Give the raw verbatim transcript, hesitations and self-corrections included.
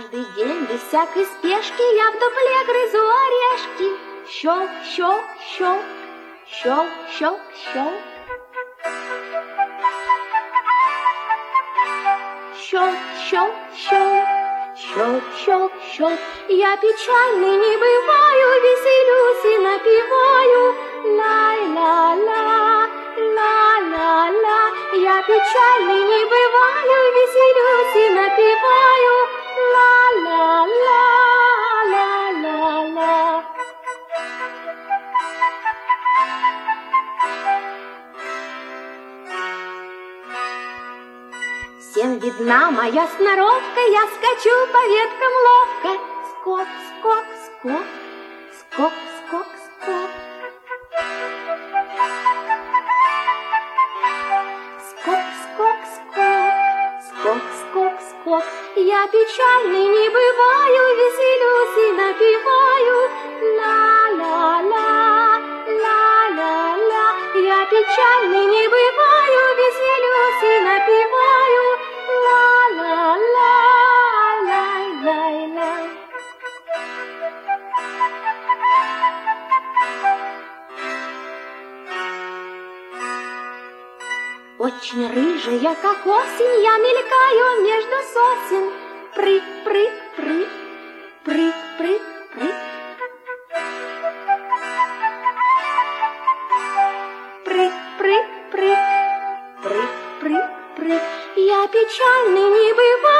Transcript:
Каждый день без всякой спешки я в дупле грызу орешки. Щелк, щелк, щелк, щелк, щелк, щелк. Щелк, щелк, щелк, щелк, щелк, щелк. Я печальный не бываю, веселюсь и напеваю. Ла-ла-ла, ла-ла-ла. Я печальный не бываю, веселюсь и напеваю. Ла-ла-ла, ла-ла-ла. Всем видна моя сноровка, я скачу по веткам ловко. Скок, скок, скок, скок, скок, скок. Скок, скок, скок, скок, скок, скок. Я печальный не бываю, веселюсь и напеваю. Ла-ла-ла, ла-ла-ла. Я печальный не бываю, веселюсь и напеваю. Ла-ла-ла, лай-лай-лай. Очень рыжая, как осень, я мелькаю между сосен. Прыг, прыг, прыг, прыг, прыг, прыг. Прыг, прыг, прыг, прыг, прыг, прыг. Я печальный не бываю.